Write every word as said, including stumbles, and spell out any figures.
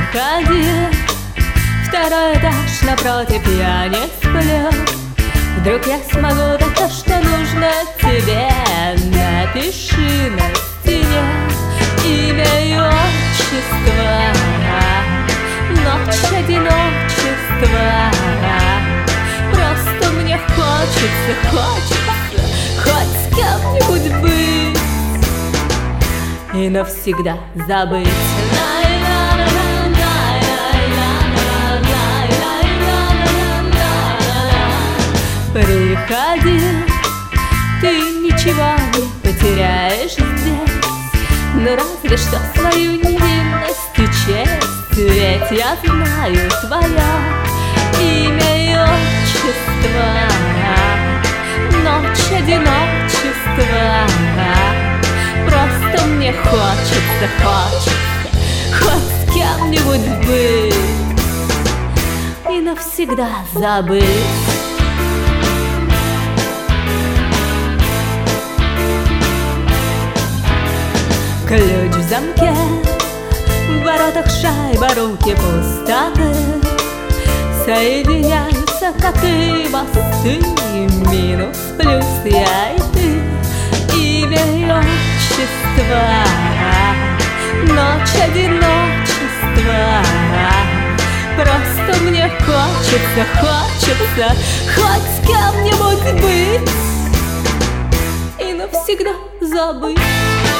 Приходи, второй этаж напротив, я не сплю. Вдруг я смогу дать то, что нужно тебе. Напиши на стене имя и отчество. Ночь одиночества. Просто мне хочется, хочется хоть с кем-нибудь быть и навсегда забыть. Приходи, ты ничего не потеряешь здесь, но разве что свою невинность и честь. Ведь я знаю твое имя и отчество. Ночь одиночества. Просто мне хочется, хочется хоть с кем-нибудь быть и навсегда забыть. Ключ в замке, в воротах шайба, руки пустоты. Соединяются, как и мосты, минус, плюс, я и ты. Имя и отчество. Ночь одиночества. Просто мне хочется, хочется хоть с кем-нибудь быть и навсегда забыть.